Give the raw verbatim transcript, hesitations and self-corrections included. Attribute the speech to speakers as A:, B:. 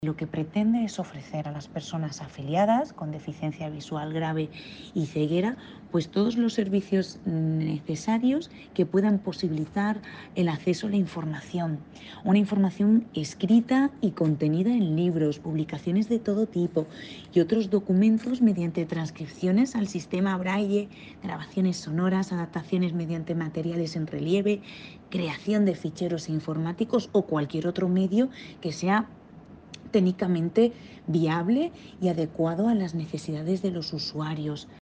A: Lo que pretende es ofrecer a las personas afiliadas con deficiencia visual grave y ceguera, pues todos los servicios necesarios que puedan posibilitar el acceso a la información. Una información escrita y contenida en libros, publicaciones de todo tipo y otros documentos mediante transcripciones al sistema Braille, grabaciones sonoras, adaptaciones mediante materiales en relieve, creación de ficheros informáticos o cualquier otro medio que sea técnicamente viable y adecuado a las necesidades de los usuarios.